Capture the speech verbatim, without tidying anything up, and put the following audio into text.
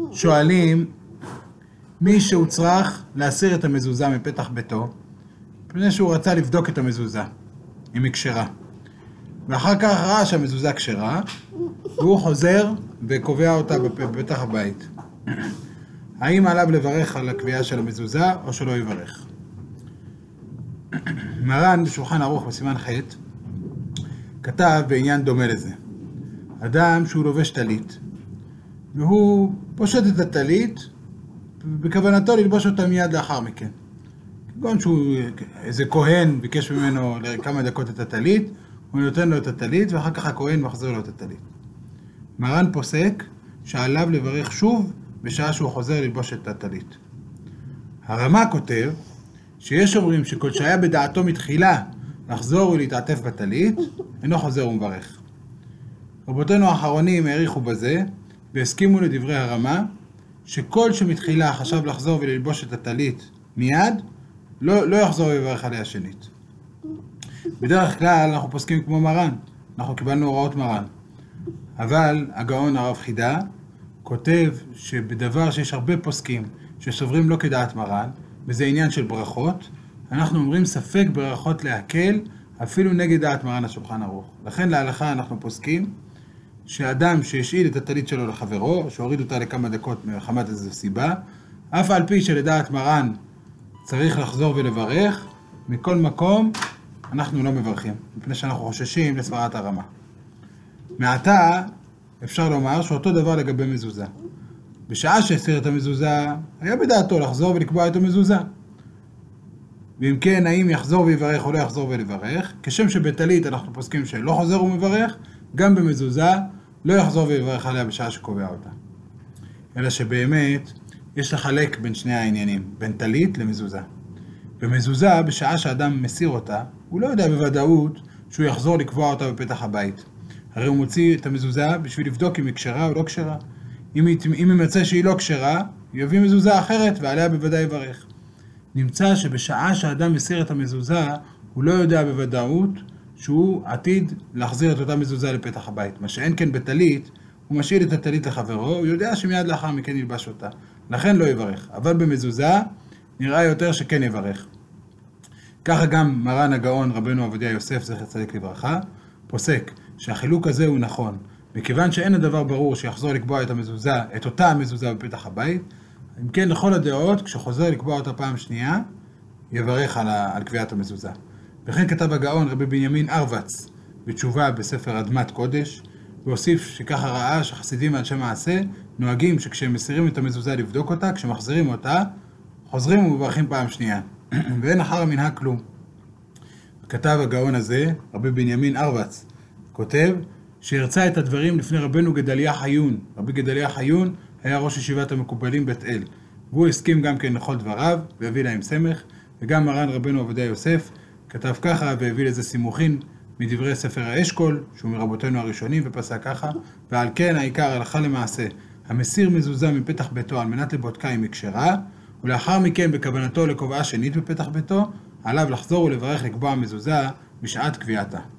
שואלים מי שהוצרך להסיר את המזוזה מפתח ביתו, מפני שהוא רצה לבדוק את המזוזה, אם היא כשרה. ואחר כך ראה שהמזוזה כשרה, והוא חוזר וקובע אותה בפתח הבית. האם עליו לברך על הקביעה של המזוזה או שלא יברך? מרן בשולחן ערוך בסימן ח' כתב בעניין דומה לזה. אדם שהוא לובש טלית, והוא פושט את הטלית, בכוונתו ללבוש אותה מיד לאחר מכן. כגון שהוא, איזה כהן ביקש ממנו לכמה דקות את הטלית, הוא נותן לו את הטלית, ואחר כך הכהן מחזיר לו את הטלית. מרן פוסק שעליו לברך שוב בשעה שהוא חוזר ללבוש את הטלית. הרמ"א כותב שיש אומרים שכל שהיה בדעתו מתחילה לחזור ולהתעטף בטלית, אינו חוזר ומברך. רבותינו האחרונים העריכו בזה, והסכימו לדברי הרמ"א, שכל שמתחילה חשב לחזור וללבוש את הטלית מיד, לא, לא יחזור ויברך עליה שנית. בדרך כלל אנחנו פוסקים כמו מרן, אנחנו קיבלנו הוראות מרן. אבל הגאון הרב חידה כותב שבדבר שיש הרבה פוסקים שסוברים לא כדעת מרן, וזה עניין של ברכות, אנחנו אומרים ספק ברכות להקל, אפילו נגד דעת מרן השולחן ערוך. לכן להלכה אנחנו פוסקים שאדם שהשאיל את הטלית שלו לחברו, שהוריד אותה לכמה דקות מחמת איזו סיבה, אף על פי שלדעת מרן צריך לחזור ולברך, מכל מקום אנחנו לא מברכים, מפני שאנחנו חוששים לסברת הרמ"א. מעתה אפשר לומר שאותו דבר לגבי מזוזה. בשעה שהסיר את המזוזה, היה בדעתו לחזור ולקבוע את המזוזה. ואם כן, האם יחזור ויברך או לא יחזור ולברך, כשם שבטלית אנחנו פוסקים שלא חוזר ומברך, גם במזוזה לא יחזור ויברך עליה בשעה שקובע אותה. אלא שבאמת יש לחלק בין שני העניינים, בין טלית למזוזה. במזוזה, בשעה שאדם מסיר אותה, הוא לא יודע בוודאות שהוא יחזור לקבוע אותה בפתח הבית. הרי הוא מוציא את המזוזה בשביל לבדוק אם היא כשרה או לא כשרה. אם היא מצא שהיא לא כשרה, הוא יביא מזוזה אחרת ועליה בוודאי יברך. נמצא שבשעה שאדם מסיר את המזוזה, הוא לא יודע בוודאות שהוא עתיד להחזיר את אותה מזוזה לפתח הבית. מה שאין כן בטלית, הוא משאיל את הטלית לחברו, הוא יודע שמיד לאחר מכן ילבש אותה. לכן לא יברך. אבל במזוזה נראה יותר שכן יברך. ככה גם מרן הגאון רבנו עובדיה יוסף זכר צדיק לברכה, פוסק שהחילוק הזה הוא נכון. מכיוון שאין הדבר ברור שיחזור לקבוע את המזוזה, את אותה המזוזה בפתח הבית, אם כן לכל הדעות, כשחוזר לקבוע אותה פעם שנייה, יברך על, ה, על קביעת המזוזה. וכן כתב הגאון רבי בנימין ארבץ בתשובה בספר אדמת קודש, והוסיף שככה ראה שחסידים ואנשי מעשה נוהגים שכשהם מסירים את המזוזה לבדוק אותה, כשמחזירים אותה, חוזרים ומברכים פעם שנייה. ואין אחר המנהג כלום. כתב הגאון הזה, רבי בנימין ארבץ, כותב שהרצה את הדברים לפני רבנו גדליה חיון. רבי גדליה חיון היה ראש ישיבת המקובלים בית אל. והוא הסכים גם כן לכל דבריו, והביא להם סמך, וגם מרן רבנו עובדיה יוסף כתב ככה, והביא לזה סימוכין מדברי ספר האשכול, שהוא מרבותינו הראשונים, ופסק ככה, ועל כן העיקר הלכה למעשה, המסיר מזוזה מפתח ביתו על מנת לבודקה אם היא כשרה, ולאחר מכן בכוונתו לקובעה שנית בפתח ביתו, עליו לחזור ולברך לקבוע מזוזה בשעת קביעתה.